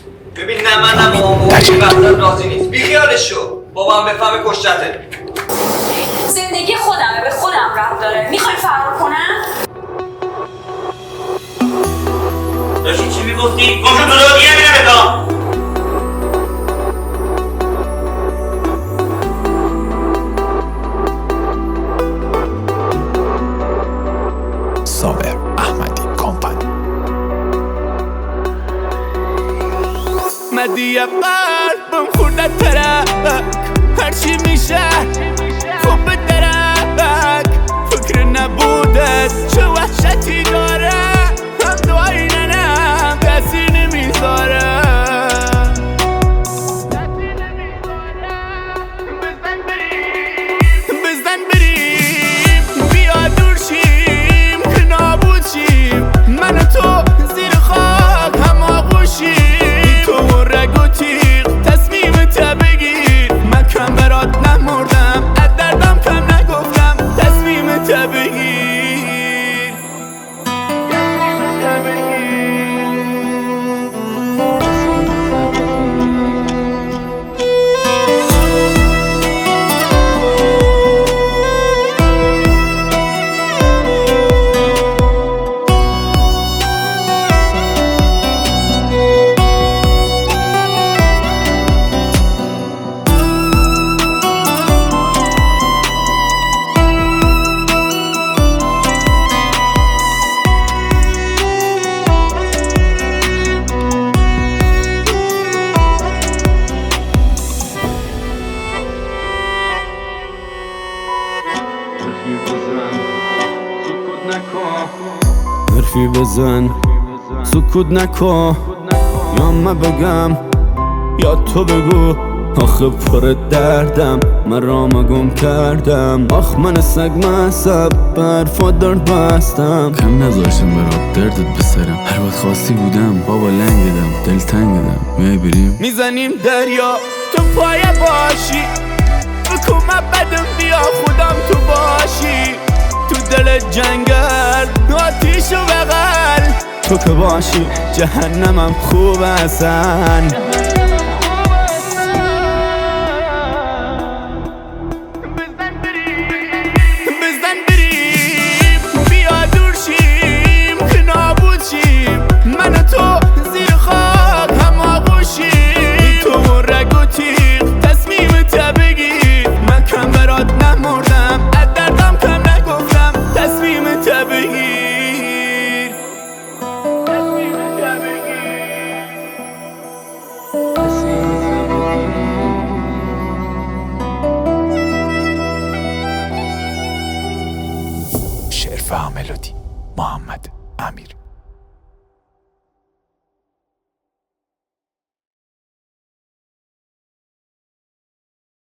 ببین نه منم با اون وقتا راضی نیست. بیخیالش شو. بابا هم بفهمه کشتته. زندگی خودمه، به خودم ربط داره. میخوای فرار کنم؟ داشتی چی میگفتی؟ گمشو تو رو دیگه میرم اتا. صابر احمدی کمپانی. مدی قلبم خورد ترک هرچی میشه خوب به درک فکر نبودت چه وحشتی داره هم دعایی ننم کسی نمیذاره بزن بریم بیا دور شیم که نابود شیم من و تو زیر خاک هم آغوشیم تو رگ و تیغ تصمیمت بگیر من کم برات نمردم از دردم کم نگفتم تصمیمت بگیر حرفی بزن سکوت نکن یا من بگم یا تو بگو آخه پر دردم من رام گم کردم آخ من سگ مصب برفا درد بستم کم نذاشتم برات دردت بسرم هر وقت خواستی بودم بابا لنگدم دل تنگدم میای بریم میزنیم دریا تو پای باشی بکن من بدم بیا خودم تو باشی تو دل جنگل آتیش و بغل تو که باشی جهنمم خوب هستن بزن بریم بیا دور شیم که نابود شیم من و تو زیر خاک هم آغوشیم تو رگ و تیغ تصمیمت بگیر من کم برات نمردم از دردم کم نگفتم تصمیمت بگیر شعر و ملودی محمد امیر.